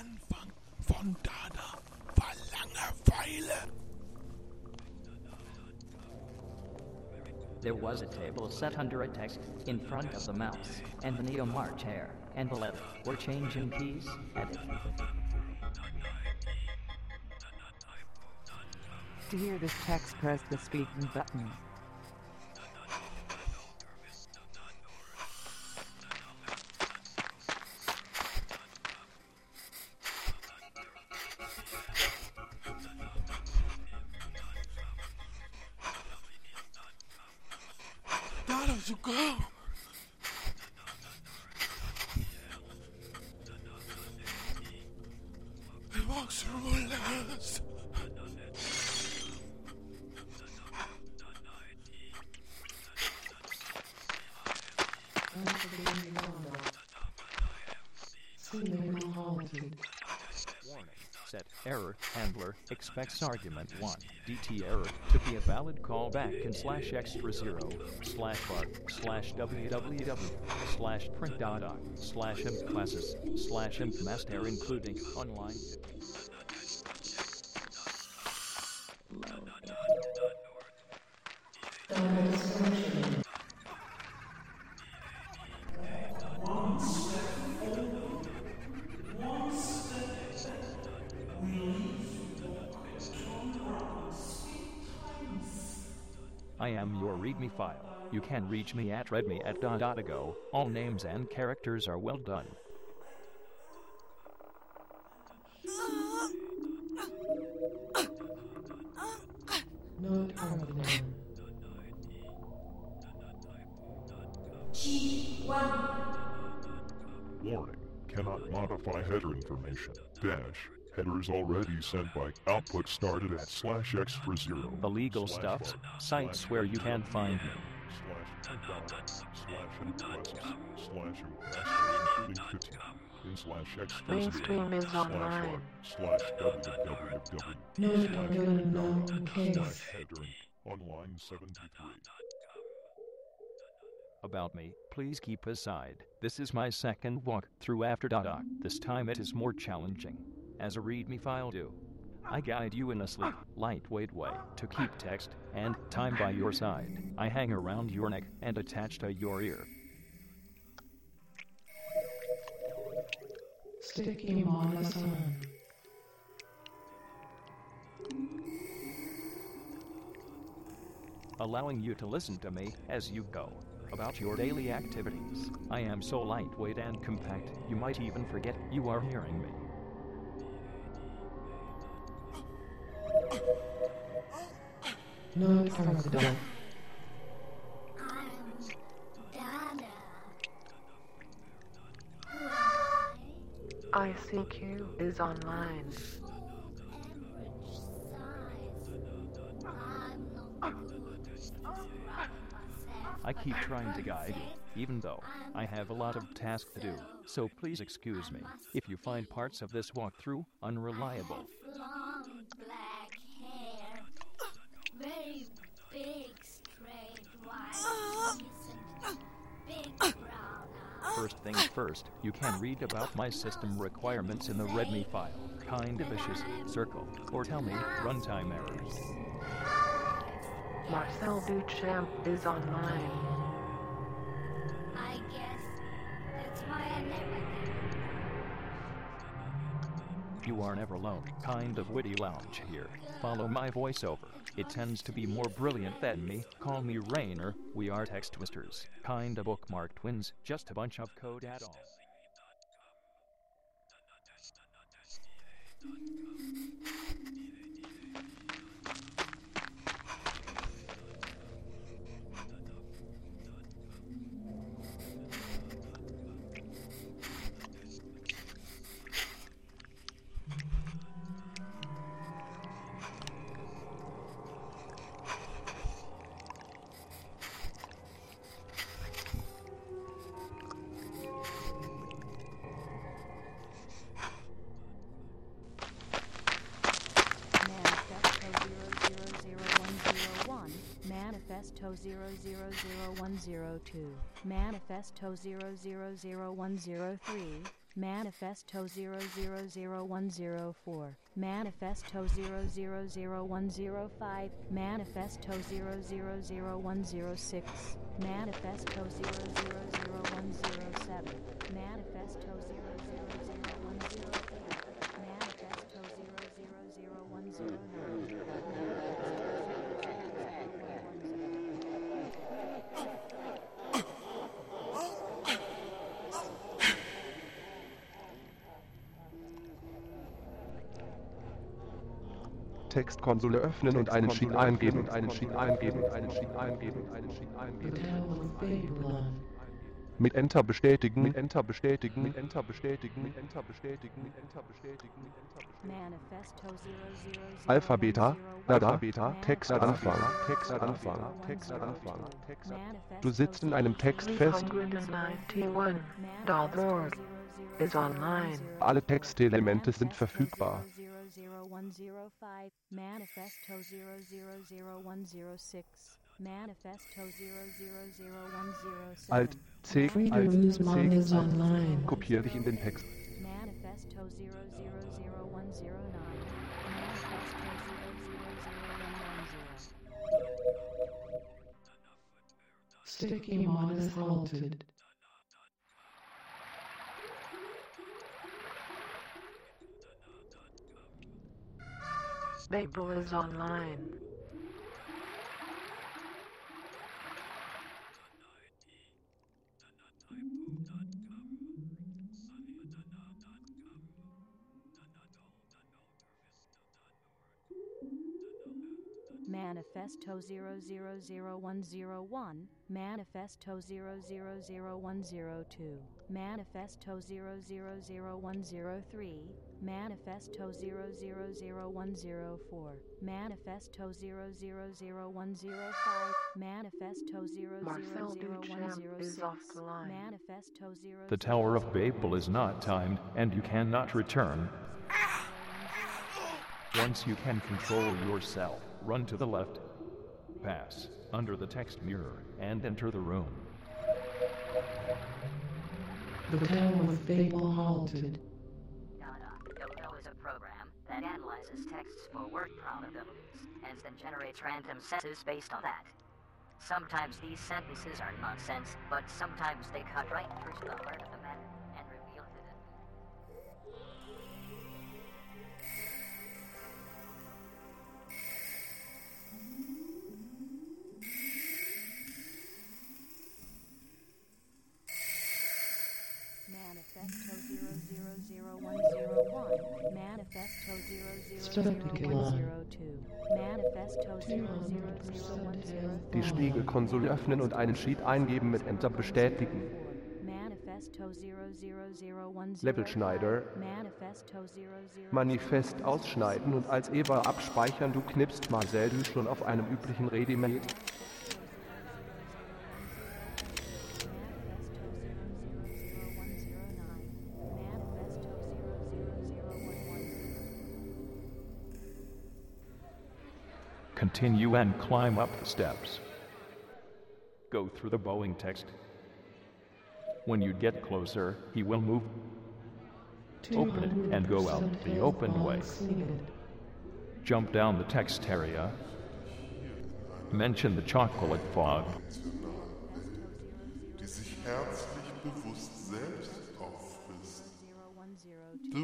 Anfang von Dada war Langeweile. There was a table set under a text in front of the mouse, and the Neomar chair and the letter were changing keys at it. To hear this text, press the speaking button. Dada to go. It walks through last. Warning. Set error. Handler expects argument 1. DT error to be a valid callback in /extra 0 /var /www/print.doc /imp classes /imp master including online. I am your README file. You can reach me at readme@.go. All names and characters are well done. No problem. Warning. Cannot modify header information. Dash. Headers already sent by output started at /extra 0. Illegal stuffs, sites where you can't find me. Mainstream is online. No case. Online 73. About me, please keep aside. This is my second walkthrough after Doc. This time it is more challenging. As a README file do, I guide you in a sleek, lightweight way to keep text and time by your side. I hang around your neck and attach to your ear. Sticky Mama-san. Allowing you to listen to me as you go about your daily activities. I am so lightweight and compact, you might even forget you are hearing me. No problem. ICQ is online. I keep trying to guide you, even though I have a lot of tasks to do, so please excuse me if you find parts of this walkthrough unreliable. Long black hair, very big straight white teeth, and big brown eyes. First things first, you can read about my system requirements in the README file. Kind of vicious, circle, or tell me runtime errors. Marcel Duchamp is online. I guess that's why I never get. You are never alone. Kind of witty lounge here. Follow my voiceover. It tends to be more brilliant than me. Call me Rainer. We are text twisters. Kinda bookmark twins. Just a bunch of code add-ons. Manifesto 000102, Manifesto 000103, Manifesto 000104. Manifesto 000105. Manifesto 000106. Manifesto 000107. Manifesto 000104. Manifesto 000109. Textkonsole öffnen und einen Sheet eingeben. The Tower of Babylon. Mit Enter bestätigen. Manifesto Alpha, Beta, Dada, 0001. Text Anfang. Du sitzt in einem Text fest. 191.org is online. Alle Textelemente sind verfügbar. 00105. Manifesto 000106. Manifesto 000107. Alt C, Freedom is online. Kopiere dich in den Text. Manifesto 000109. Manifesto 000110. Sticky Mon is halted. Babel is online. Manifesto 000101. Manifesto 000102. Manifesto 000103. Manifesto 000104. Manifesto 000105. Manifesto Marcel Duchamp is 000106. off the line. Manifesto 0001. The Tower of Babel is not timed, and you cannot return. Once you can control yourself, run to the left, pass under the text mirror, and enter the room. The Tower of Babel halted. Dodo is a program that analyzes texts for word probabilities and then generates random sentences based on that. Sometimes these sentences are nonsense, but sometimes they cut right through to the heart of the matter and reveal to them. Manifesto 000101. Manifesto 000102. Manifesto 000103. Die Spiegelkonsole öffnen und einen Sheet eingeben, mit Enter bestätigen. Manifesto 000105. Levelschneider. Manifesto 00. Manifest ausschneiden und als EVA abspeichern. Du knippst Marcel du schon auf einem üblichen Rediment. Continue and climb up the steps. Go through the Boeing text. When you get closer, he will move. Open it and go out the open way. Jump down the text area. Mention the chocolate fog. Die sich herzlich bewusst